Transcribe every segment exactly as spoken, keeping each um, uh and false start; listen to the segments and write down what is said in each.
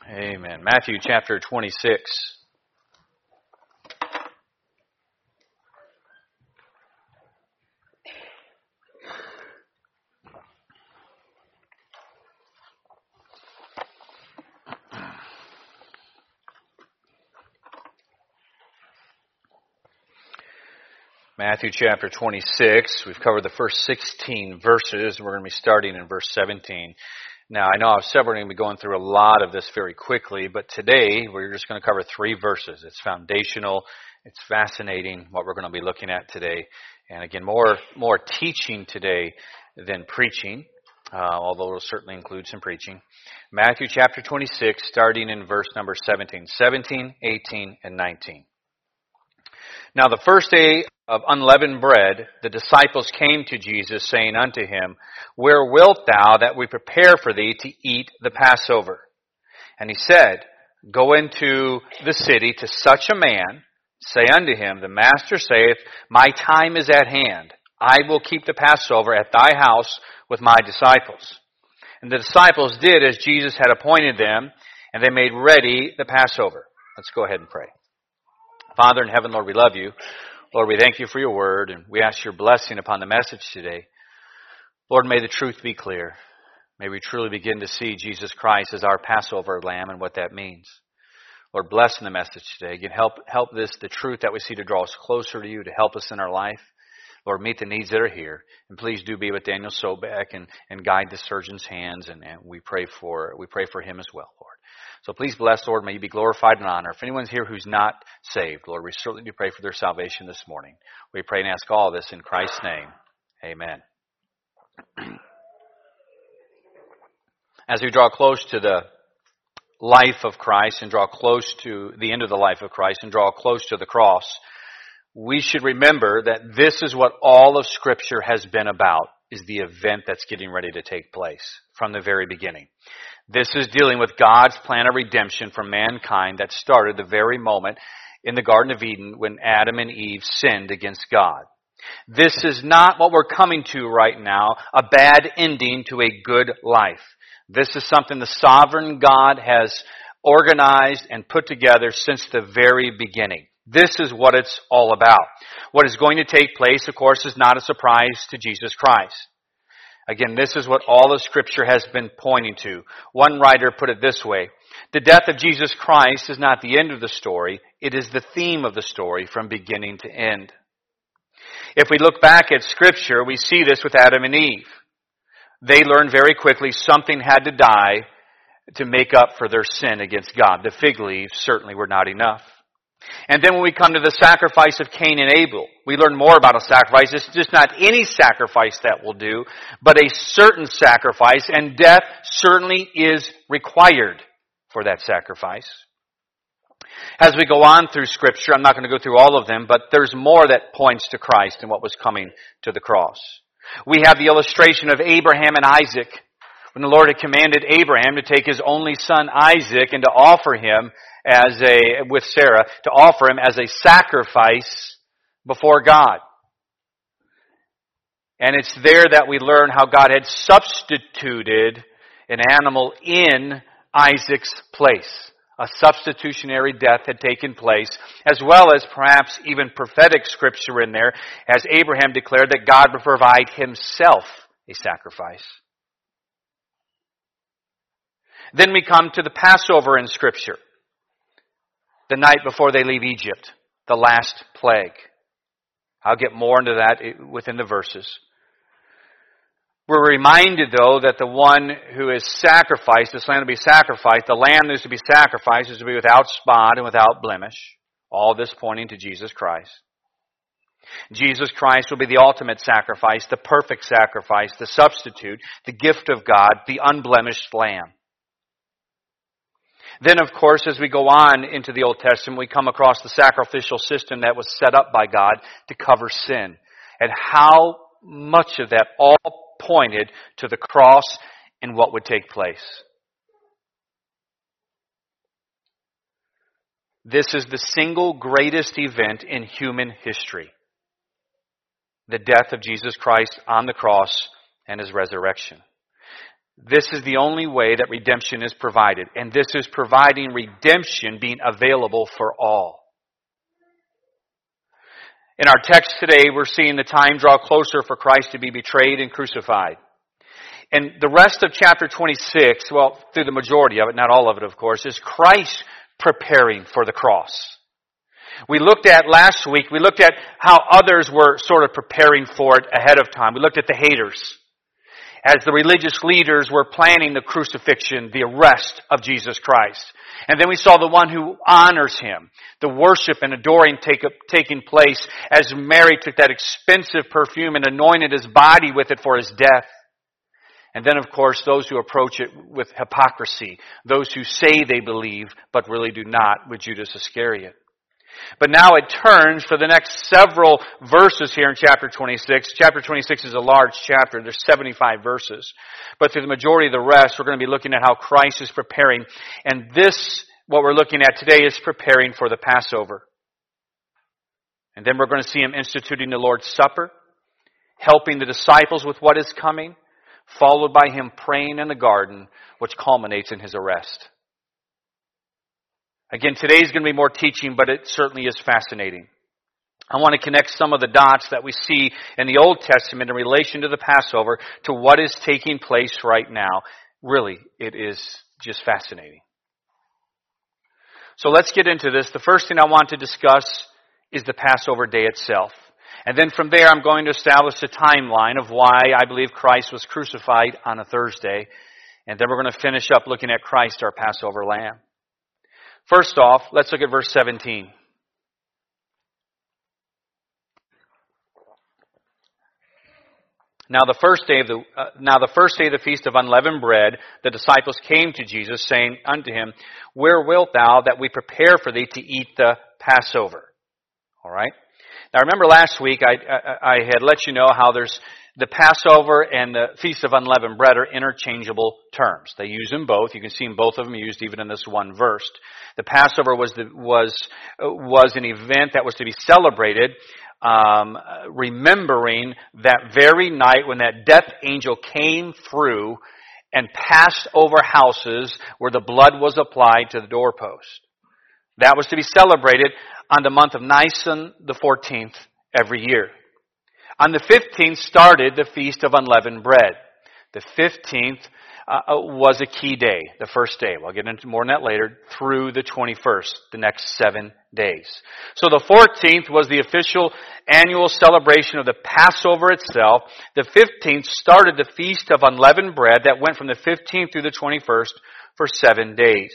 Amen. Matthew chapter twenty-six. Matthew chapter twenty-six. We've covered the first sixteen verses. We're going to be starting in verse seventeen. Now, I know I've said we're going to be going through a lot of this very quickly, but today we're just going to cover three verses. It's foundational. It's fascinating what we're going to be looking at today. And again, more more teaching today than preaching, uh, although it'll certainly include some preaching. Matthew chapter twenty-six, starting in verse number seventeen. seventeen, eighteen, and nineteen. Now the first day of unleavened bread, the disciples came to Jesus, saying unto him, Where wilt thou that we prepare for thee to eat the Passover? And he said, Go into the city to such a man, say unto him, The Master saith, My time is at hand. I will keep the Passover at thy house with my disciples. And the disciples did as Jesus had appointed them, and they made ready the Passover. Let's go ahead and pray. Father in heaven, Lord, we love you. Lord, we thank you for your word, and we ask your blessing upon the message today. Lord, may the truth be clear. May we truly begin to see Jesus Christ as our Passover lamb and what that means. Lord, bless in the message today. Again, help help this, the truth that we see, to draw us closer to you, to help us in our life. Lord, meet the needs that are here. And please do be with Daniel Sobek and, and guide the surgeon's hands, and, and we pray for we pray for him as well, Lord. So please bless, Lord. May you be glorified and honored. If anyone's here who's not saved, Lord, we certainly do pray for their salvation this morning. We pray and ask all this in Christ's name. Amen. As we draw close to the life of Christ and draw close to the end of the life of Christ and draw close to the cross, we should remember that this is what all of Scripture has been about, is the event that's getting ready to take place from the very beginning. This is dealing with God's plan of redemption for mankind that started the very moment in the Garden of Eden when Adam and Eve sinned against God. This is not what we're coming to right now, a bad ending to a good life. This is something the sovereign God has organized and put together since the very beginning. This is what it's all about. What is going to take place, of course, is not a surprise to Jesus Christ. Again, this is what all of Scripture has been pointing to. One writer put it this way: the death of Jesus Christ is not the end of the story, it is the theme of the story from beginning to end. If we look back at Scripture, we see this with Adam and Eve. They learned very quickly something had to die to make up for their sin against God. The fig leaves certainly were not enough. And then when we come to the sacrifice of Cain and Abel, we learn more about a sacrifice. It's just not any sacrifice that will do, but a certain sacrifice, and death certainly is required for that sacrifice. As we go on through Scripture, I'm not going to go through all of them, but there's more that points to Christ and what was coming to the cross. We have the illustration of Abraham and Isaac, when the Lord had commanded Abraham to take his only son Isaac and to offer him as a, with Sarah, to offer him as a sacrifice before God. And it's there that we learn how God had substituted an animal in Isaac's place. A substitutionary death had taken place, as well as perhaps even prophetic scripture in there, as Abraham declared that God would provide himself a sacrifice. Then we come to the Passover in Scripture, the night before they leave Egypt, the last plague. I'll get more into that within the verses. We're reminded, though, that the one who is sacrificed, this lamb to be sacrificed, the lamb that is to be sacrificed is to be without spot and without blemish. All this pointing to Jesus Christ. Jesus Christ will be the ultimate sacrifice, the perfect sacrifice, the substitute, the gift of God, the unblemished lamb. Then, of course, as we go on into the Old Testament, we come across the sacrificial system that was set up by God to cover sin. And how much of that all pointed to the cross and what would take place. This is the single greatest event in human history. The death of Jesus Christ on the cross and his resurrection. This is the only way that redemption is provided. And this is providing redemption being available for all. In our text today, we're seeing the time draw closer for Christ to be betrayed and crucified. And the rest of chapter twenty-six, well, through the majority of it, not all of it, of course, is Christ preparing for the cross. We looked at last week, we looked at how others were sort of preparing for it ahead of time. We looked at the haters. As the religious leaders were planning the crucifixion, the arrest of Jesus Christ. And then we saw the one who honors Him, the worship and adoring take, taking place as Mary took that expensive perfume and anointed His body with it for His death. And then, of course, those who approach it with hypocrisy, those who say they believe but really do not, with Judas Iscariot. But now it turns for the next several verses here in chapter twenty-six. Chapter twenty-six is a large chapter. There's seventy-five verses. But through the majority of the rest, we're going to be looking at how Christ is preparing. And this, what we're looking at today, is preparing for the Passover. And then we're going to see Him instituting the Lord's Supper, helping the disciples with what is coming, followed by Him praying in the garden, which culminates in His arrest. Again, today is going to be more teaching, but it certainly is fascinating. I want to connect some of the dots that we see in the Old Testament in relation to the Passover to what is taking place right now. Really, it is just fascinating. So let's get into this. The first thing I want to discuss is the Passover day itself. And then from there, I'm going to establish a timeline of why I believe Christ was crucified on a Thursday. And then we're going to finish up looking at Christ, our Passover lamb. First off, let's look at verse seventeen. Now the first day of the uh, now the first day of the feast of unleavened bread, the disciples came to Jesus, saying unto Him, Where wilt thou that we prepare for thee to eat the Passover? All right. Now remember last week I, I, I had let you know how there's the Passover and the Feast of Unleavened Bread are interchangeable terms. They use them both. You can see them, both of them used even in this one verse. The Passover was the, was was an event that was to be celebrated, um, remembering that very night when that death angel came through and passed over houses where the blood was applied to the doorpost. That was to be celebrated on the month of Nisan, the fourteenth, every year. On the fifteenth started the Feast of Unleavened Bread. The fifteenth uh, was a key day, the first day. We'll get into more on that later, through the twenty-first, the next seven days. So the fourteenth was the official annual celebration of the Passover itself. The fifteenth started the Feast of Unleavened Bread that went from the fifteenth through the twenty-first for seven days.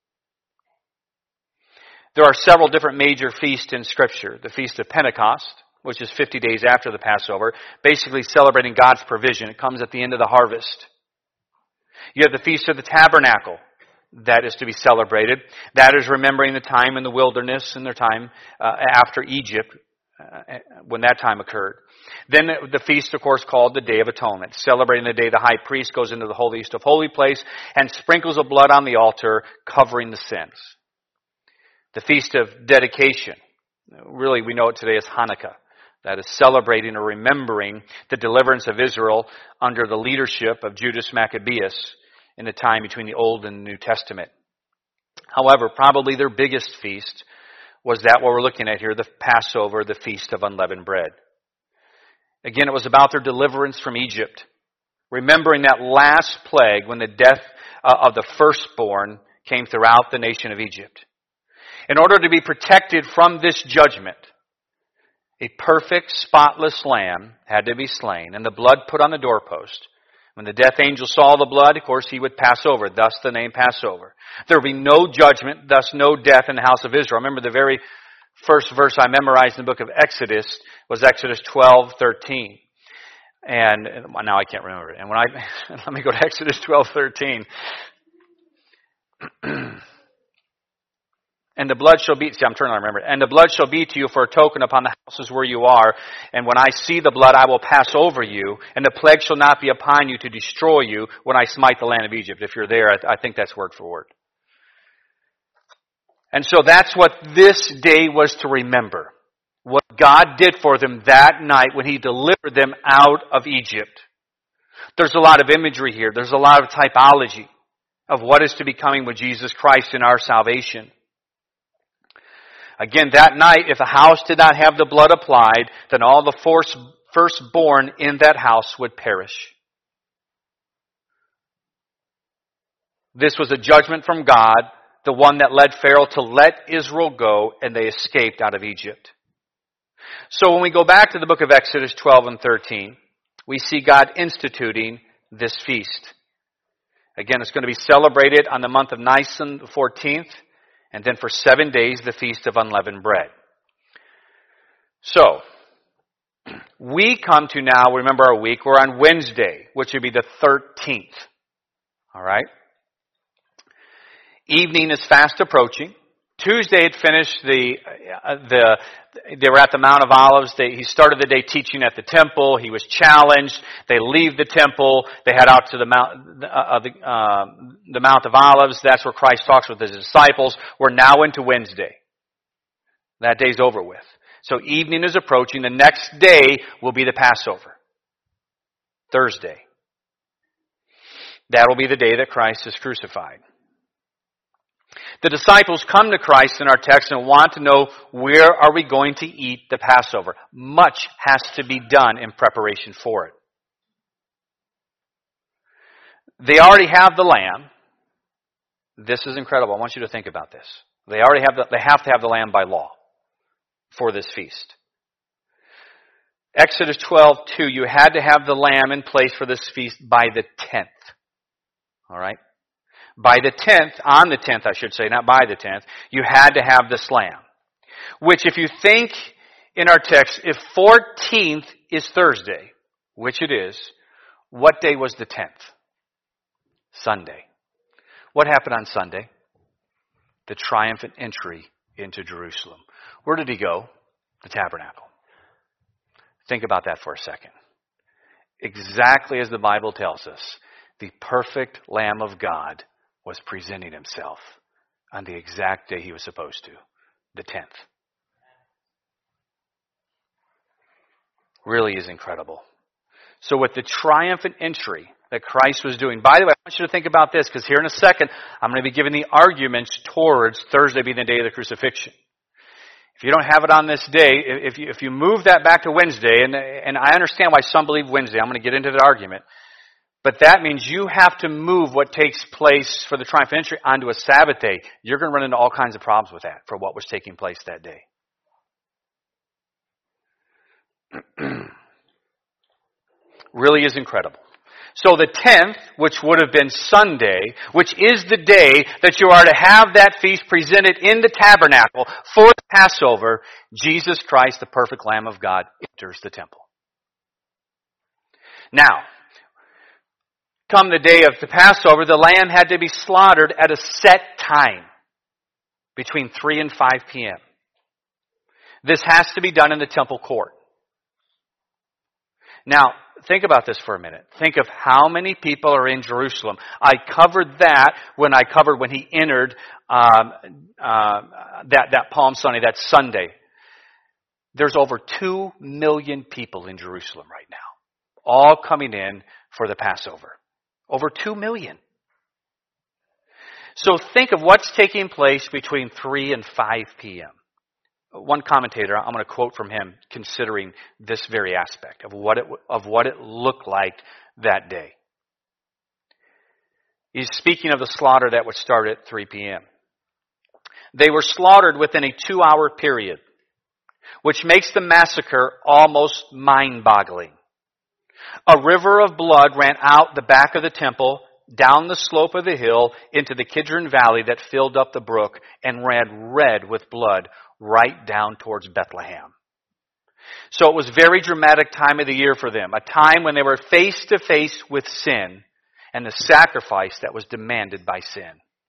There are several different major feasts in Scripture. The Feast of Pentecost, which is fifty days after the Passover, basically celebrating God's provision. It comes at the end of the harvest. You have the Feast of the Tabernacle that is to be celebrated. That is remembering the time in the wilderness and their time uh, after Egypt, uh, when that time occurred. Then the feast, of course, called the Day of Atonement, celebrating the day the high priest goes into the holiest of holy place and sprinkles of blood on the altar, covering the sins. The Feast of Dedication, really we know it today as Hanukkah. That is celebrating or remembering the deliverance of Israel under the leadership of Judas Maccabeus in the time between the Old and the New Testament. However, probably their biggest feast was that what we're looking at here, the Passover, the Feast of Unleavened Bread. Again, it was about their deliverance from Egypt, remembering that last plague when the death of the firstborn came throughout the nation of Egypt. In order to be protected from this judgment, a perfect, spotless lamb had to be slain, and the blood put on the doorpost. When the death angel saw the blood, of course, he would pass over, thus the name Passover. There would be no judgment, thus no death in the house of Israel. Remember the very first verse I memorized in the book of Exodus was Exodus twelve thirteen. And now I can't remember it. And when I, let me go to Exodus twelve thirteen. And the blood shall be, see, I'm trying to remember it. And the blood shall be to you for a token upon the houses where you are. And when I see the blood, I will pass over you. And the plague shall not be upon you to destroy you when I smite the land of Egypt. If you're there, I, th- I think that's word for word. And so that's what this day was to remember. What God did for them that night when He delivered them out of Egypt. There's a lot of imagery here. There's a lot of typology of what is to be coming with Jesus Christ in our salvation. Again, that night, if a house did not have the blood applied, then all the first, firstborn in that house would perish. This was a judgment from God, the one that led Pharaoh to let Israel go, and they escaped out of Egypt. So when we go back to the book of Exodus twelve and thirteen, we see God instituting this feast. Again, it's going to be celebrated on the month of Nisan, the fourteenth, and then for seven days, the Feast of Unleavened Bread. So, we come to now, remember our week, we're on Wednesday, which would be the thirteenth. All right? Evening is fast approaching. Tuesday had finished the, uh, the, they were at the Mount of Olives. They, he started the day teaching at the temple. He was challenged. They leave the temple. They head out to the Mount, uh, the, uh, the Mount of Olives. That's where Christ talks with his disciples. We're now into Wednesday. That day's over with. So evening is approaching. The next day will be the Passover. Thursday. That will be the day that Christ is crucified. The disciples come to Christ in our text and want to know, where are we going to eat the Passover? Much has to be done in preparation for it. They already have the lamb. This is incredible. I want you to think about this. They already have the, they have to have the lamb by law for this feast. Exodus twelve two, you had to have the lamb in place for this feast by the tenth. All right? By the tenth, on the tenth I should say, not by the tenth, you had to have this lamb. Which if you think in our text, if fourteenth is Thursday, which it is, what day was the tenth? Sunday. What happened on Sunday? The triumphant entry into Jerusalem. Where did he go? The tabernacle. Think about that for a second. Exactly as the Bible tells us, the perfect Lamb of God was presenting himself on the exact day he was supposed to, the tenth. Really is incredible. So with the triumphant entry that Christ was doing, by the way, I want you to think about this, because here in a second, I'm going to be giving the arguments towards Thursday being the day of the crucifixion. If you don't have it on this day, if you, if you move that back to Wednesday, and, and I understand why some believe Wednesday, I'm going to get into the argument, but that means you have to move what takes place for the triumphant entry onto a Sabbath day. You're going to run into all kinds of problems with that for what was taking place that day. Really is incredible. So the tenth, which would have been Sunday, which is the day that you are to have that feast presented in the tabernacle for the Passover, Jesus Christ, the perfect Lamb of God, enters the temple. Now, come the day of the Passover, the lamb had to be slaughtered at a set time, between three and five p.m. This has to be done in the temple court. Now, think about this for a minute. Think of how many people are in Jerusalem. I covered that when I covered when he entered um, uh, that, that Palm Sunday, that Sunday. There's over two million people in Jerusalem right now, all coming in for the Passover. Over two million. So think of what's taking place between three and five p.m. One commentator, I'm going to quote from him, considering this very aspect of what it of what it looked like that day. He's speaking of the slaughter that would start at three p.m. They were slaughtered within a two-hour period, which makes the massacre almost mind-boggling. A river of blood ran out the back of the temple, down the slope of the hill, into the Kidron Valley that filled up the brook and ran red with blood right down towards Bethlehem. So it was a very dramatic time of the year for them, a time when they were face to face with sin and the sacrifice that was demanded by sin.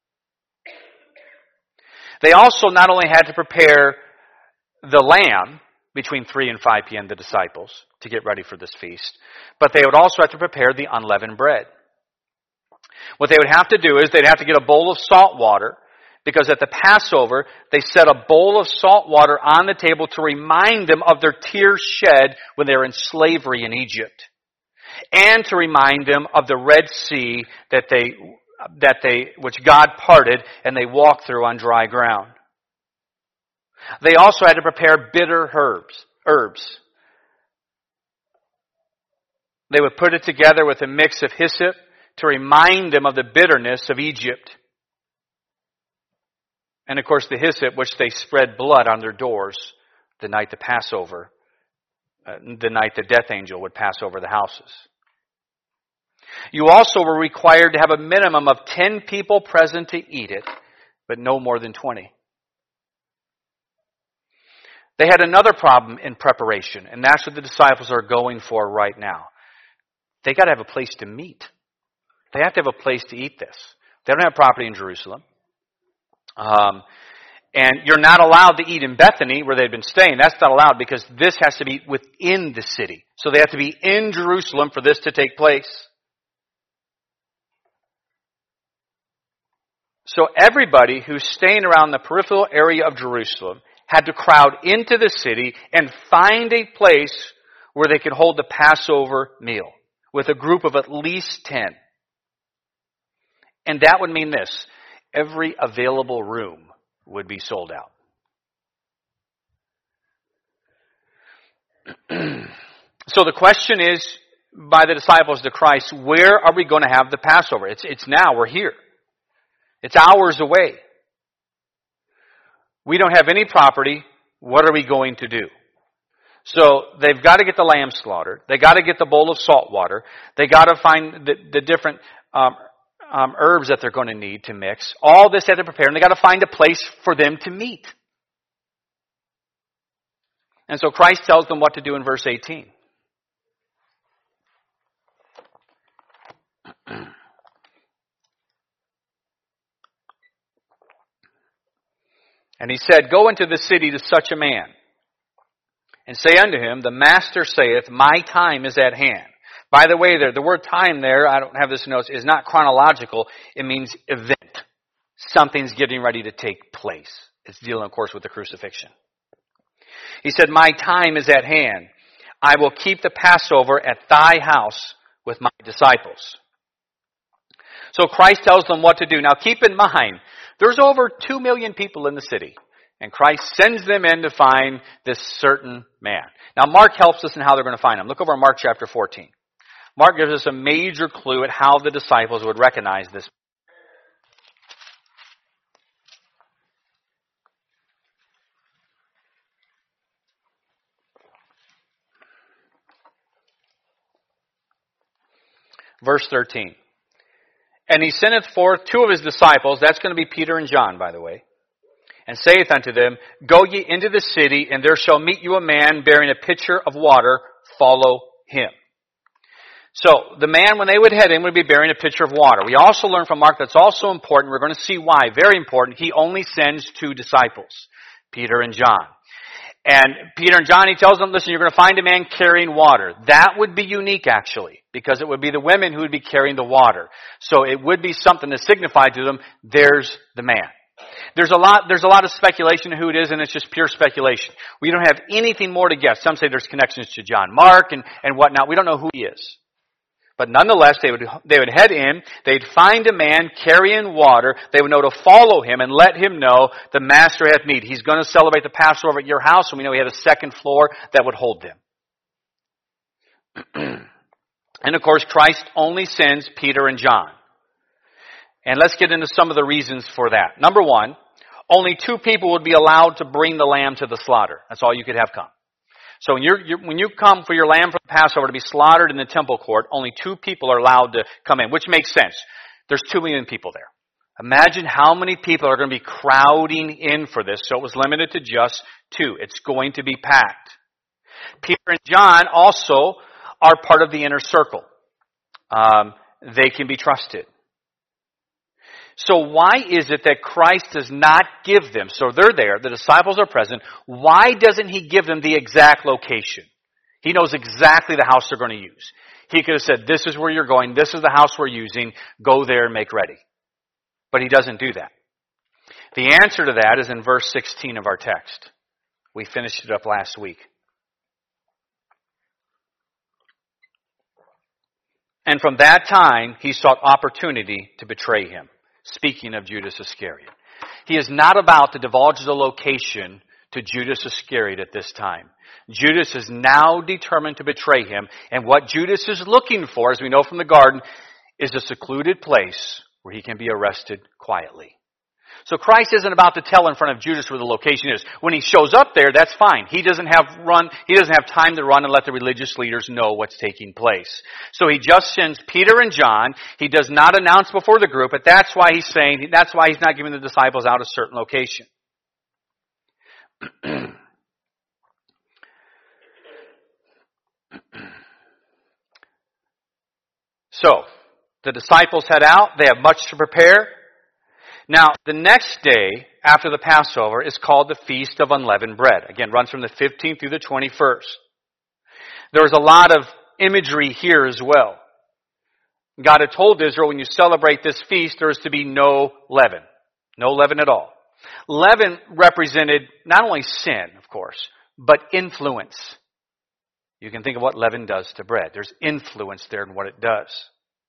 They also not only had to prepare the lamb between three and five p.m., the disciples, to get ready for this feast, but they would also have to prepare the unleavened bread. What they would have to do is they'd have to get a bowl of salt water, because at the Passover, they set a bowl of salt water on the table to remind them of their tears shed when they were in slavery in Egypt. and to remind them of the Red Sea that they, that they, which God parted and they walked through on dry ground. They also had to prepare bitter herbs, herbs. They would put it together with a mix of hyssop to remind them of the bitterness of Egypt. And of course the hyssop, which they spread blood on their doors the night the Passover, uh, the night the death angel would pass over the houses. You also were required to have a minimum of ten people present to eat it, but no more than twenty. They had another problem in preparation, and that's what the disciples are going for right now. They got to have a place to meet. They have to have a place to eat this. They don't have property in Jerusalem. Um, and you're not allowed to eat in Bethany, where they've been staying. That's not allowed because this has to be within the city. So they have to be in Jerusalem for this to take place. So everybody who's staying around the peripheral area of Jerusalem had to crowd into the city and find a place where they could hold the Passover meal with a group of at least ten. And that would mean this: every available room would be sold out. So the question is, by the disciples to Christ, where are we going to have the Passover? It's, it's now, we're here. It's hours away. We don't have any property. What are we going to do? So they've got to get the lamb slaughtered. They got to get the bowl of salt water. They got to find the, the different um, um, herbs that they're going to need to mix. All this they have to prepare, and they got to find a place for them to meet. And so Christ tells them what to do in verse eighteen. And he said, "Go into the city to such a man, and say unto him, the master saith, my time is at hand." By the way, there, the word time there, I don't have this in notes, is not chronological. It means event. Something's getting ready to take place. It's dealing, of course, with the crucifixion. He said, "My time is at hand. I will keep the Passover at thy house with my disciples." So Christ tells them what to do. Now keep in mind, there's over two million people in the city. And Christ sends them in to find this certain man. Now Mark helps us in how they're going to find him. Look over in Mark chapter fourteen. Mark gives us a major clue at how the disciples would recognize this. Verse thirteen. "And he sendeth forth two of his disciples," that's going to be Peter and John, by the way, "and saith unto them, Go ye into the city, and there shall meet you a man bearing a pitcher of water. Follow him." So the man, when they would head in, would be bearing a pitcher of water. We also learn from Mark that's also important. We're going to see why. Very important. He only sends two disciples, Peter and John. And Peter and John, he tells them, listen, you're going to find a man carrying water. That would be unique, actually, because it would be the women who would be carrying the water. So it would be something to signify to them, there's the man. There's a lot, there's a lot of speculation of who it is, and it's just pure speculation. We don't have anything more to guess. Some say there's connections to John Mark and, and whatnot. We don't know who he is. But nonetheless, they would, they would head in, they'd find a man carrying water, they would know to follow him and let him know the master hath need. He's going to celebrate the Passover at your house, and we know he had a second floor that would hold them. And of course, Christ only sends Peter and John. And let's get into some of the reasons for that. Number one, only two people would be allowed to bring the lamb to the slaughter. That's all you could have come. So when, you're, you're, when you come for your lamb for the Passover to be slaughtered in the temple court, only two people are allowed to come in, which makes sense. There's two million people there. Imagine how many people are going to be crowding in for this. So it was limited to just two. It's going to be packed. Peter and John also are part of the inner circle. Um, they can be trusted. So why is it that Christ does not give them, so they're there, the disciples are present, why doesn't he give them the exact location? He knows exactly the house they're going to use. He could have said, this is where you're going, this is the house we're using, go there and make ready. But he doesn't do that. The answer to that is in verse sixteen of our text. We finished it up last week. And from that time, he sought opportunity to betray him. Speaking of Judas Iscariot. He is not about to divulge the location to Judas Iscariot at this time. Judas is now determined to betray him. And what Judas is looking for, as we know from the garden, is a secluded place where he can be arrested quietly. So Christ isn't about to tell in front of Judas where the location is. When he shows up there, that's fine. He doesn't have run, he doesn't have time to run and let the religious leaders know what's taking place. So he just sends Peter and John. He does not announce before the group, but that's why he's saying, that's why he's not giving the disciples out a certain location. So, the disciples head out. They have much to prepare. Now, the next day after the Passover is called the Feast of Unleavened Bread. Again, runs from the fifteenth through the twenty-first. There's a lot of imagery here as well. God had told Israel, when you celebrate this feast, there is to be no leaven. No leaven at all. Leaven represented not only sin, of course, but influence. You can think of what leaven does to bread. There's influence there in what it does.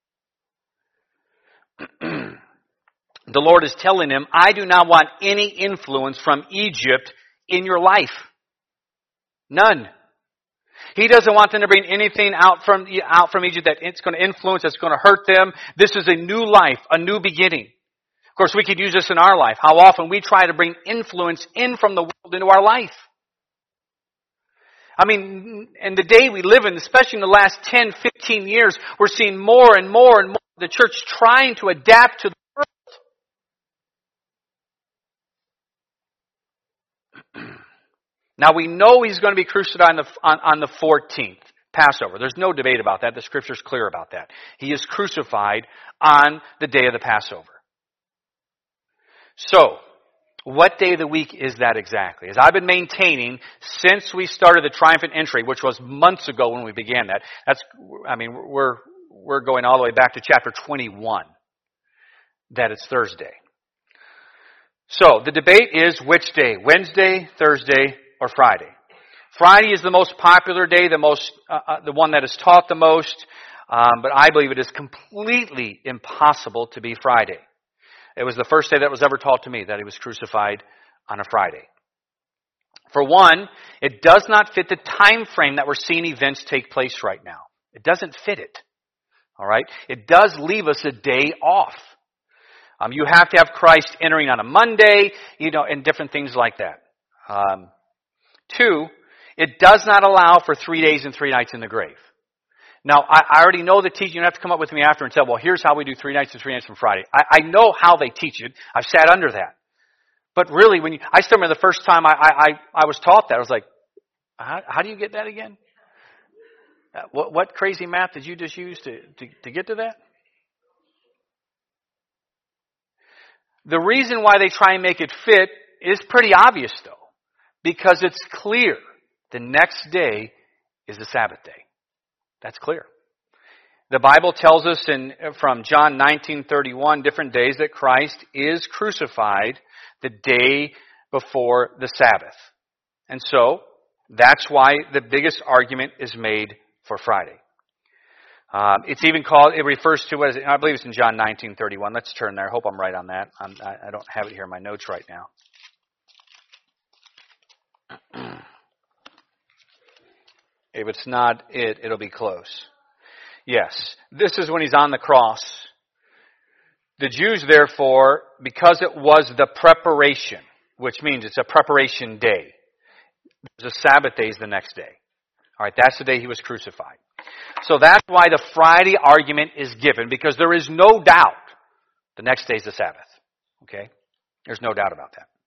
The Lord is telling him, I do not want any influence from Egypt in your life. None. He doesn't want them to bring anything out from, out from Egypt that it's going to influence, that's going to hurt them. This is a new life, a new beginning. Of course, we could use this in our life. How often we try to bring influence in from the world into our life. I mean, in the day we live in, especially in the last ten, fifteen years, we're seeing more and more and more of the church trying to adapt to the Now we know he's going to be crucified on the, on, on the fourteenth, Passover. There's no debate about that. The Scripture's clear about that. He is crucified on the day of the Passover. So, what day of the week is that exactly? As I've been maintaining since we started the triumphant entry, which was months ago when we began that. That's, I mean, we're, we're going all the way back to chapter twenty-one. That it's Thursday. So, the debate is which day? Wednesday, Thursday, or Friday? Friday is the most popular day, the most, uh, uh, the one that is taught the most, um, but I believe it is completely impossible to be Friday. It was the first day that was ever taught to me that he was crucified on a Friday. For one, it does not fit the time frame that we're seeing events take place right now. It doesn't fit it. All right? It does leave us a day off. Um, you have to have Christ entering on a Monday, you know, and different things like that. Um, two, it does not allow for three days and three nights in the grave. Now, I, I already know the teaching. You don't have to come up with me after and say, well, here's how we do three nights and three nights from Friday. I, I know how they teach it. I've sat under that. But really, when you, I still remember the first time I, I, I was taught that, I was like, how, how do you get that again? Uh, what, what crazy math did you just use to, to, to get to that? The reason why they try and make it fit is pretty obvious, though, because it's clear the next day is the Sabbath day. That's clear. The Bible tells us in from John nineteen thirty-one different days that Christ is crucified the day before the Sabbath. And so, that's why the biggest argument is made for Friday. Um, it's even called, it refers to, as I believe it's in John nineteen thirty-one. Let's turn there. I hope I'm right on that. I'm, I, I don't have it here in my notes right now. If it's not it, it'll be close. Yes, this is when he's on the cross. The Jews, therefore, because it was the preparation, which means it's a preparation day. There's a Sabbath day is the next day. All right, that's the day he was crucified. So that's why the Friday argument is given, because there is no doubt the next day is the Sabbath. Okay? There's no doubt about that.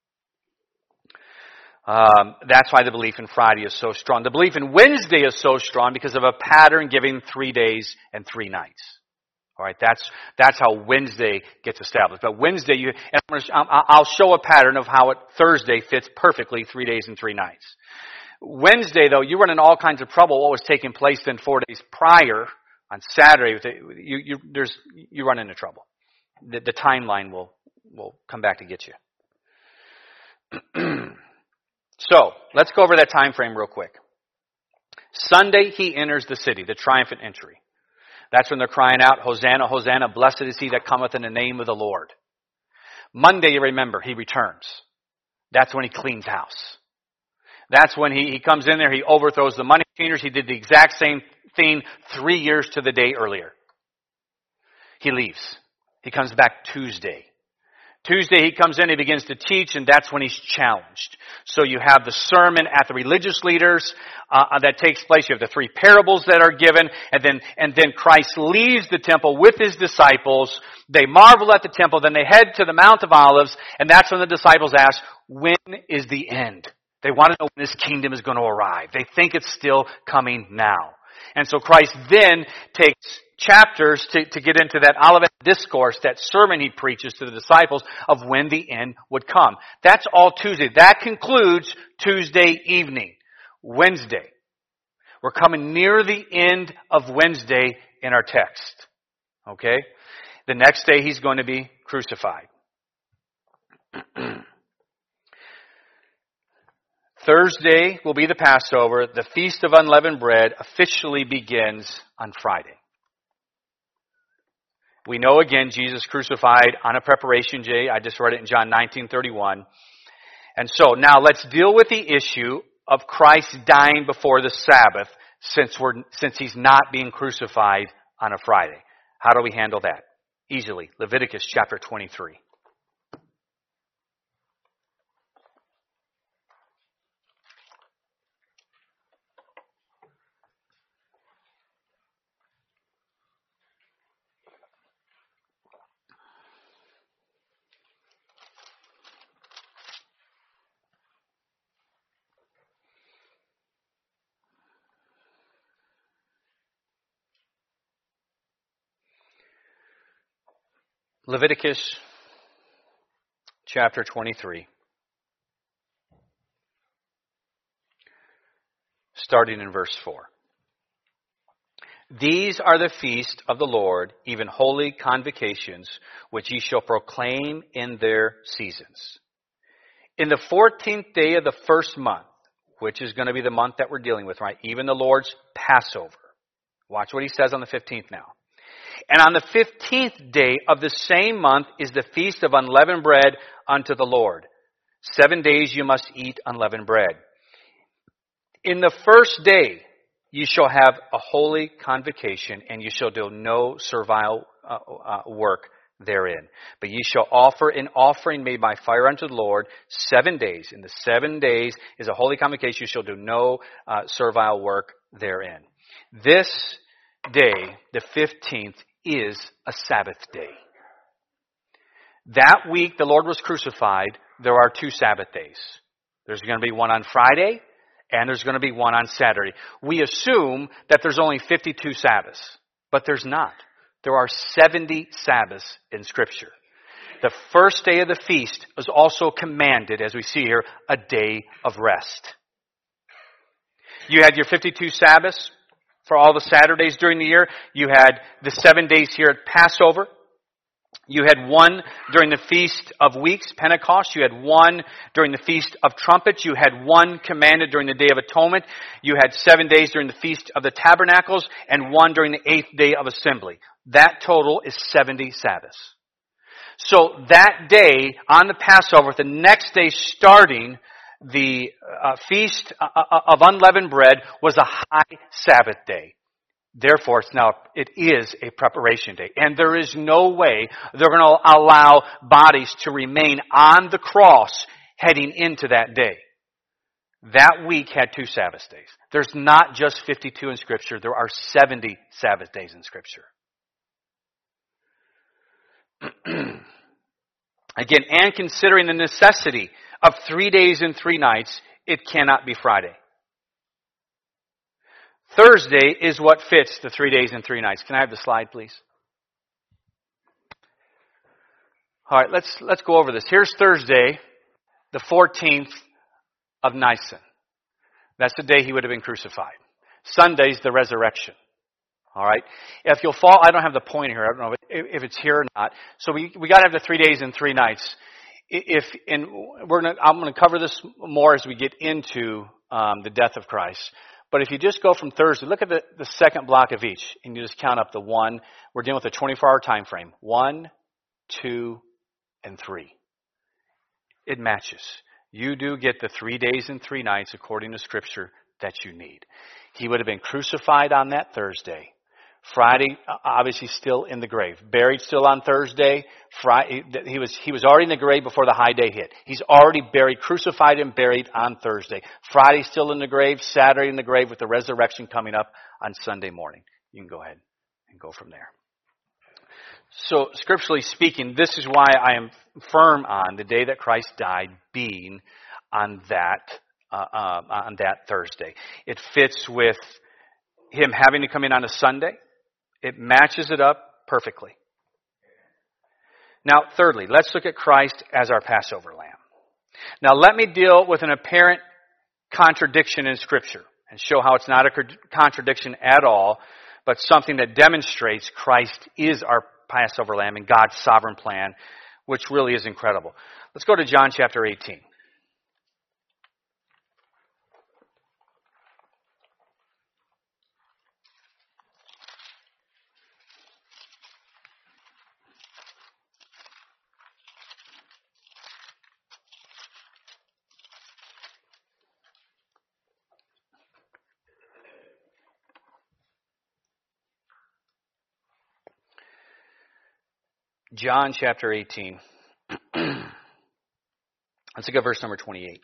Um, that's why the belief in Friday is so strong. The belief in Wednesday is so strong because of a pattern giving three days and three nights. All right, that's that's how Wednesday gets established. But Wednesday, you, and I'm gonna, I'll show a pattern of how it Thursday fits perfectly, three days and three nights. Wednesday, though, you run into all kinds of trouble. What was taking place then four days prior on Saturday, you you there's you run into trouble. The, the timeline will will come back to get you. So, let's go over that time frame real quick. Sunday, he enters the city, the triumphant entry. That's when they're crying out, Hosanna, Hosanna, blessed is he that cometh in the name of the Lord. Monday, you remember, he returns. That's when he cleans house. That's when he, he comes in there, he overthrows the money changers. He did the exact same thing three years to the day earlier. He leaves. He comes back Tuesday. Tuesday he comes in, he begins to teach, and that's when he's challenged. So you have the sermon at the religious leaders uh, that takes place. You have the three parables that are given, and then and then Christ leaves the temple with his disciples. They marvel at the temple, then they head to the Mount of Olives, and that's when the disciples ask, when is the end? They want to know when this kingdom is going to arrive. They think it's still coming now. And so Christ then takes chapters to, to get into that Olivet discourse, that sermon he preaches to the disciples of when the end would come. That's all Tuesday. That concludes Tuesday evening. Wednesday. We're coming near the end of Wednesday in our text. Okay? The next day he's going to be crucified. Thursday will be the Passover. The Feast of Unleavened Bread officially begins on Friday. We know again Jesus crucified on a preparation day. I just read it in John nineteen thirty-one. And so now let's deal with the issue of Christ dying before the Sabbath since we're since he's not being crucified on a Friday. How do we handle that? Easily. Leviticus chapter twenty-three. Leviticus chapter twenty-three, starting in verse four. These are the feast of the Lord, even holy convocations, which ye shall proclaim in their seasons. In the fourteenth day of the first month, which is going to be the month that we're dealing with, right? Even the Lord's Passover. Watch what he says on the fifteenth now. And on the fifteenth day of the same month is the feast of unleavened bread unto the Lord. Seven days you must eat unleavened bread. In the first day you shall have a holy convocation, and you shall do no servile uh, uh, work therein. But ye shall offer an offering made by fire unto the Lord seven days. In the seven days is a holy convocation. You shall do no uh, servile work therein. This day, the fifteenth, is a Sabbath day. That week the Lord was crucified, there are two Sabbath days. There's going to be one on Friday, and there's going to be one on Saturday. We assume that there's only fifty-two Sabbaths, but there's not. There are seventy Sabbaths in Scripture. The first day of the feast is also commanded, as we see here, a day of rest. You had your fifty-two Sabbaths for all the Saturdays during the year. You had the seven days here at Passover. You had one during the Feast of Weeks, Pentecost. You had one during the Feast of Trumpets. You had one commanded during the Day of Atonement. You had seven days during the Feast of the Tabernacles, and one during the eighth day of Assembly. That total is seventy Sabbaths. So that day on the Passover, the next day starting, the uh, Feast of Unleavened Bread was a high Sabbath day. Therefore, it's now, it is a preparation day. And there is no way they're going to allow bodies to remain on the cross heading into that day. That week had two Sabbath days. There's not just fifty-two in Scripture. There are seventy Sabbath days in Scripture. Again, and considering the necessity of three days and three nights, it cannot be Friday. Thursday is what fits the three days and three nights. Can I have the slide, please? All right, let's let's go over this. Here's Thursday, the fourteenth of Nisan. That's the day he would have been crucified. Sunday's the resurrection. All right. If you'll follow, I don't have the point here. I don't know if it's here or not. So we we got to have the three days and three nights. If and we're gonna, I'm going to cover this more as we get into um, the death of Christ. But if you just go from Thursday, look at the, the second block of each, and you just count up the one. We're dealing with a twenty-four hour time frame. One, two, and three. It matches. You do get the three days and three nights according to Scripture that you need. He would have been crucified on that Thursday. Friday, obviously still in the grave. Buried still on Thursday. Friday, he was he was already in the grave before the high day hit. He's already buried, crucified and buried on Thursday. Friday still in the grave. Saturday in the grave with the resurrection coming up on Sunday morning. You can go ahead and go from there. So, scripturally speaking, this is why I am firm on the day that Christ died being on that uh, uh, on that Thursday. It fits with him having to come in on a Sunday. It matches it up perfectly. Now, thirdly, let's look at Christ as our Passover lamb. Now, let me deal with an apparent contradiction in Scripture and show how it's not a contradiction at all, but something that demonstrates Christ is our Passover lamb and God's sovereign plan, which really is incredible. Let's go to John chapter eighteen. John chapter eighteen. Let's look at verse number twenty-eight.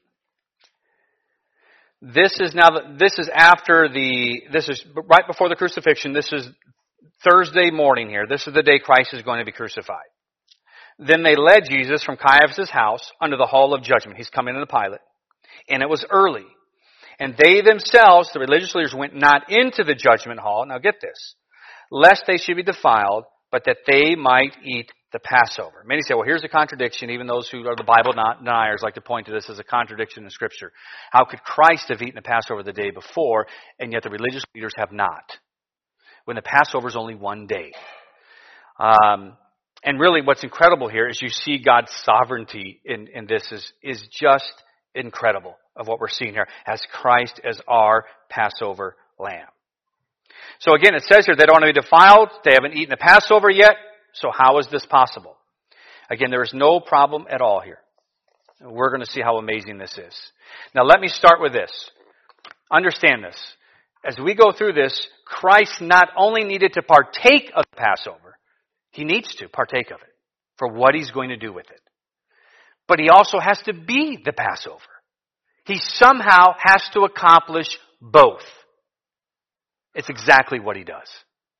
This is now, this is after the, this is right before the crucifixion. This is Thursday morning here. This is the day Christ is going to be crucified. Then they led Jesus from Caiaphas' house under the hall of judgment. He's coming into Pilate. And it was early. And they themselves, the religious leaders, went not into the judgment hall. Now get this. Lest they should be defiled, but that they might eat the Passover. Many say, well, here's a contradiction. Even those who are the Bible deniers like to point to this as a contradiction in Scripture. How could Christ have eaten the Passover the day before, and yet the religious leaders have not? When the Passover is only one day. Um, and really what's incredible here is you see God's sovereignty in, in this is, is just incredible of what we're seeing here as Christ as our Passover lamb. So again, it says here they don't want to be defiled. They haven't eaten the Passover yet. So how is this possible? Again, there is no problem at all here. We're going to see how amazing this is. Now let me start with this. Understand this. As we go through this, Christ not only needed to partake of the Passover, he needs to partake of it for what he's going to do with it. But he also has to be the Passover. He somehow has to accomplish both. It's exactly what he does.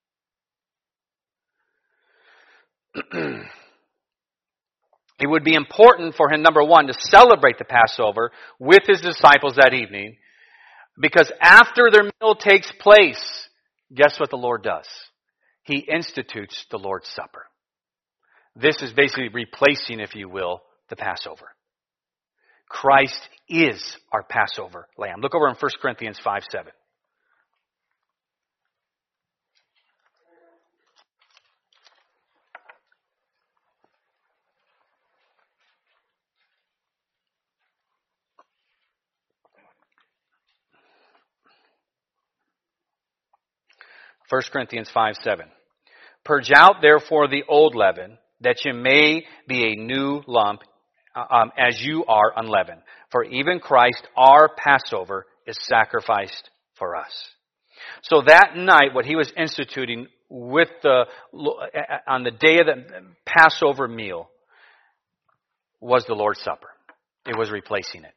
It would be important for him, number one, to celebrate the Passover with his disciples that evening, because after their meal takes place, guess what the Lord does? He institutes the Lord's Supper. This is basically replacing, if you will, the Passover. Christ is our Passover lamb. Look over in First Corinthians five seven. First Corinthians five seven. Purge out therefore the old leaven, that you may be a new lump, um, as you are unleavened. For even Christ, our Passover, is sacrificed for us. So that night, what he was instituting with the on the day of the Passover meal was the Lord's Supper. It was replacing it.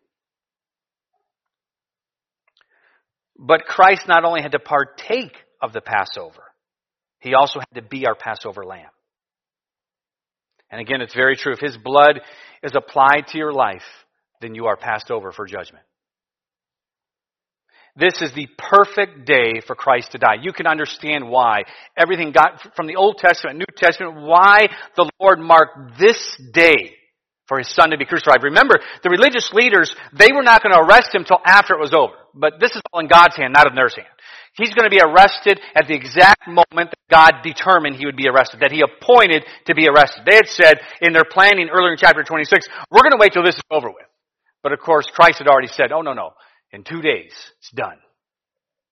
But Christ not only had to partake of the Passover, he also had to be our Passover lamb. And again, it's very true. If his blood is applied to your life, then you are passed over for judgment. This is the perfect day for Christ to die. You can understand why. Everything got from the Old Testament, New Testament, why the Lord marked this day for his son to be crucified. Remember, the religious leaders, they were not going to arrest him until after it was over. But this is all in God's hand, not in their hand. He's going to be arrested at the exact moment that God determined he would be arrested, that he appointed to be arrested. They had said in their planning earlier in chapter twenty-six, we're going to wait till this is over with. But of course, Christ had already said, oh, no, no. In two days, it's done.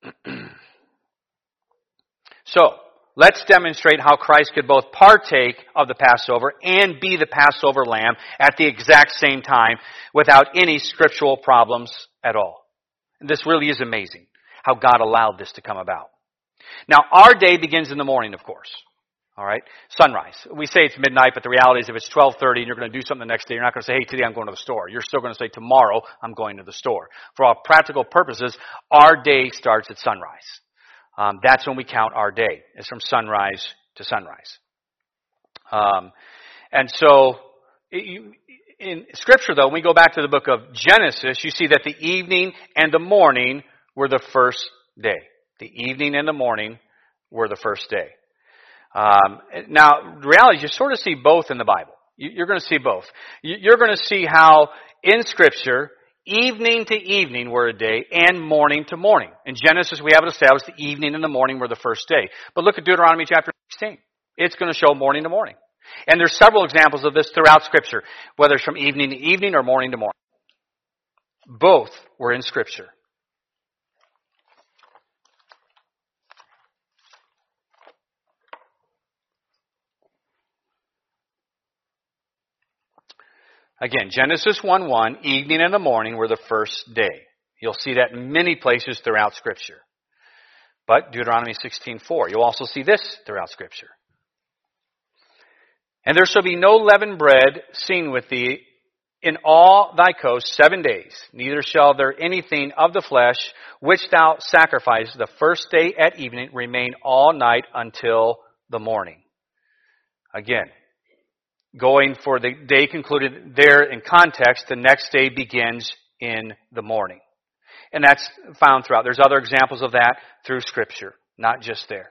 So, let's demonstrate how Christ could both partake of the Passover and be the Passover lamb at the exact same time without any scriptural problems at all. And this really is amazing, how God allowed this to come about. Now, our day begins in the morning, of course. All right? Sunrise. We say it's midnight, but the reality is if it's twelve thirty and you're going to do something the next day, you're not going to say, hey, today I'm going to the store. You're still going to say, tomorrow I'm going to the store. For all practical purposes, our day starts at sunrise. Um, that's when we count our day. It's from sunrise to sunrise. Um, and so, it, in Scripture, though, when we go back to the book of Genesis, you see that the evening and the morning were the first day. The evening and the morning were the first day. Um, now, the reality is you sort of see both in the Bible. You, you're going to see both. You, you're going to see how in Scripture, evening to evening were a day and morning to morning. In Genesis, we have it established the evening and the morning were the first day. But look at Deuteronomy chapter sixteen. It's going to show morning to morning. And there's several examples of this throughout Scripture, whether it's from evening to evening or morning to morning. Both were in Scripture. Again, Genesis one one, evening and the morning were the first day. You'll see that in many places throughout Scripture. But Deuteronomy sixteen four, you'll also see this throughout Scripture. And there shall be no leavened bread seen with thee in all thy coasts seven days, neither shall there anything of the flesh which thou sacrifice the first day at evening remain all night until the morning. Again, going for the day concluded there in context, the next day begins in the morning. And that's found throughout. There's other examples of that through Scripture, not just there.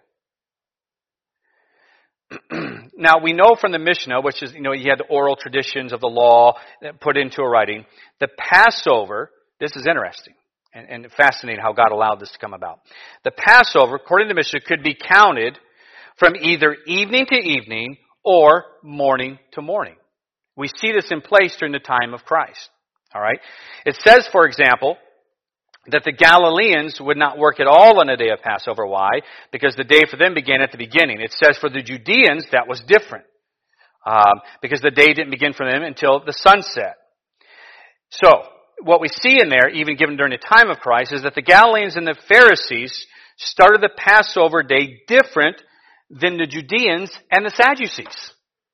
Now, we know from the Mishnah, which is, you know, you had the oral traditions of the law put into a writing, the Passover, this is interesting and, and fascinating how God allowed this to come about. The Passover, according to the Mishnah, could be counted from either evening to evening or morning to morning. We see this in place during the time of Christ. All right? It says, for example, that the Galileans would not work at all on a day of Passover. Why? Because the day for them began at the beginning. It says for the Judeans, that was different. Um, because the day didn't begin for them until the sunset. So, what we see in there, even given during the time of Christ, is that the Galileans and the Pharisees started the Passover day different than the Judeans and the Sadducees.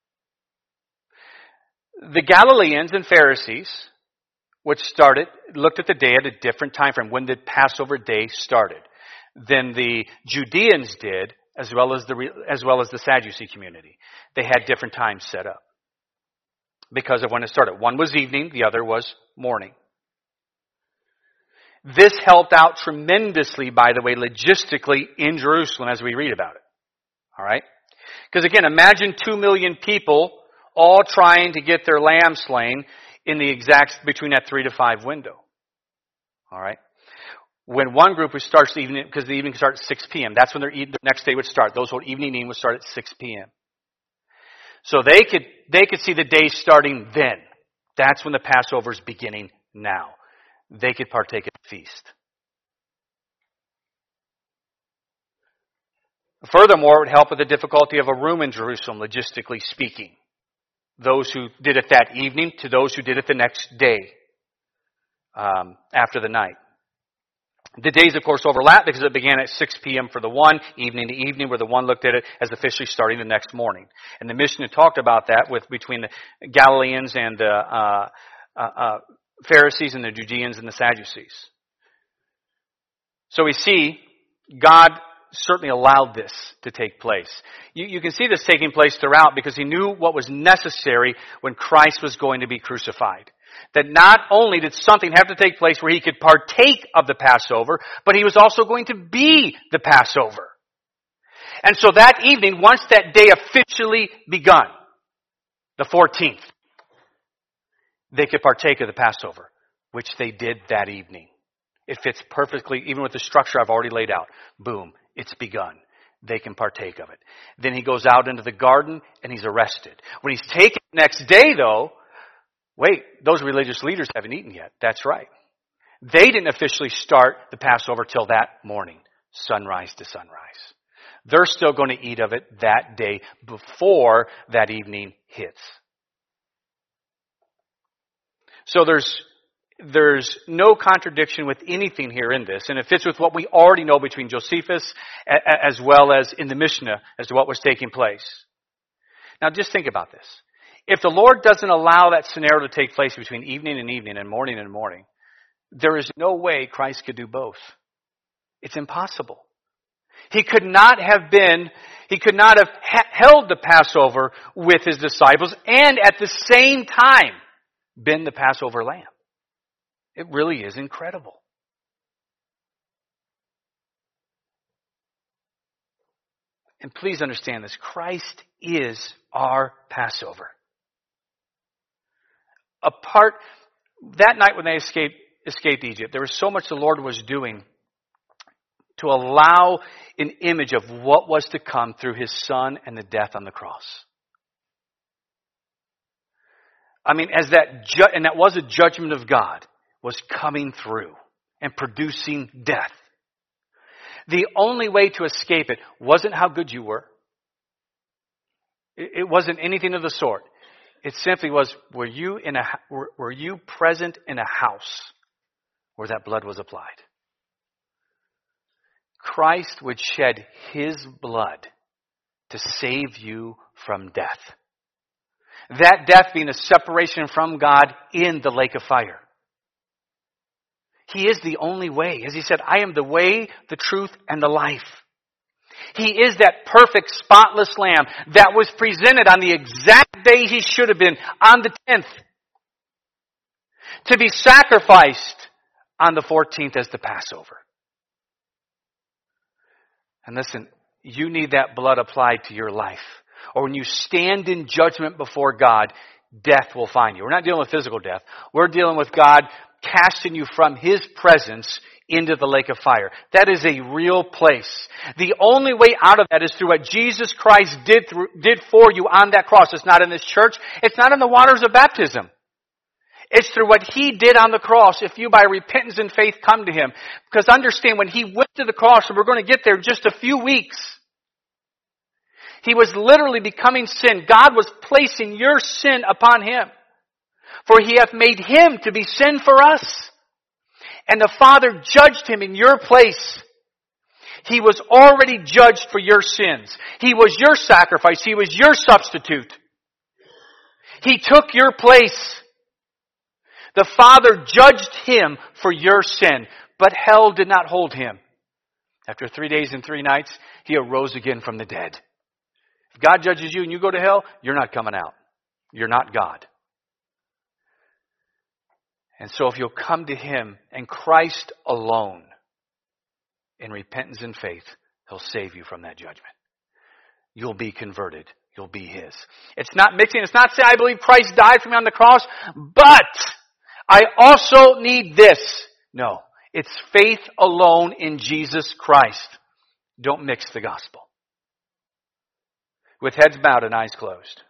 The Galileans and Pharisees, which started, looked at the day at a different time frame, when the Passover day started, than the Judeans did, as well as the as well as the Sadducee community. They had different times set up because of when it started. One was evening, the other was morning. This helped out tremendously, by the way, logistically in Jerusalem as we read about it. All right? Because again, imagine two million people all trying to get their lamb slain in the exact, between that three to five window. All right? When one group starts the evening, because the evening starts at six p.m., that's when their the next day would start. Those whole evening meeting would start at six p.m. So they could, they could see the day starting then. That's when the Passover is beginning now. They could partake of the feast. Furthermore, it would help with the difficulty of a room in Jerusalem, logistically speaking. Those who did it that evening to those who did it the next day um, after the night. The days, of course, overlap because it began at six p.m. for the one, evening to evening, where the one looked at it as officially starting the next morning. And the Mishnah talked about that with between the Galileans and the uh, uh, uh, Pharisees and the Judeans and the Sadducees. So we see God certainly allowed this to take place. You, you can see this taking place throughout because he knew what was necessary when Christ was going to be crucified. That not only did something have to take place where he could partake of the Passover, but he was also going to be the Passover. And so that evening, once that day officially begun, the fourteenth, they could partake of the Passover, which they did that evening. It fits perfectly, even with the structure I've already laid out. Boom, it's begun. They can partake of it. Then he goes out into the garden and he's arrested. When he's taken the next day, though, wait, those religious leaders haven't eaten yet. That's right. They didn't officially start the Passover till that morning. sunrise to sunrise. They're still going to eat of it that day before that evening hits. So there's there's no contradiction with anything here in this, and it fits with what we already know between Josephus as well as in the Mishnah as to what was taking place. Now just think about this. If the Lord doesn't allow that scenario to take place between evening and evening and morning and morning, there is no way Christ could do both. It's impossible. He could not have been, he could not have ha- held the Passover with his disciples and at the same time been the Passover lamb. It really is incredible. And please understand this. Christ is our Passover. Apart, that night when they escaped, escaped Egypt, there was so much the Lord was doing to allow an image of what was to come through his Son and the death on the cross. I mean, as that, ju- and that was a judgment of God, was coming through and producing death. The only way to escape it wasn't how good you were. It, it wasn't anything of the sort. It simply was, were you in a, were, were you present in a house where that blood was applied? Christ would shed his blood to save you from death. That death being a separation from God in the lake of fire. He is the only way. As he said, I am the way, the truth, and the life. He is that perfect, spotless lamb that was presented on the exact day he should have been, on the tenth. To be sacrificed on the fourteenth as the Passover. And listen, you need that blood applied to your life. Or when you stand in judgment before God, death will find you. We're not dealing with physical death. We're dealing with God casting you from his presence into the lake of fire. That is a real place. The only way out of that is through what Jesus Christ did through, did for you on that cross. It's not in this church. It's not in the waters of baptism. It's through what he did on the cross if you by repentance and faith come to him. Because understand, when he went to the cross, and we're going to get there in just a few weeks, he was literally becoming sin. God was placing your sin upon him. For he hath made him to be sin for us. And the Father judged him in your place. He was already judged for your sins. He was your sacrifice. He was your substitute. He took your place. The Father judged him for your sin, but hell did not hold him. After three days and three nights, he arose again from the dead. If God judges you and you go to hell, you're not coming out. You're not God. And so if you'll come to him and Christ alone in repentance and faith, he'll save you from that judgment. You'll be converted. You'll be his. It's not mixing. It's not saying I believe Christ died for me on the cross, but I also need this. No, it's faith alone in Jesus Christ. Don't mix the gospel. With heads bowed and eyes closed.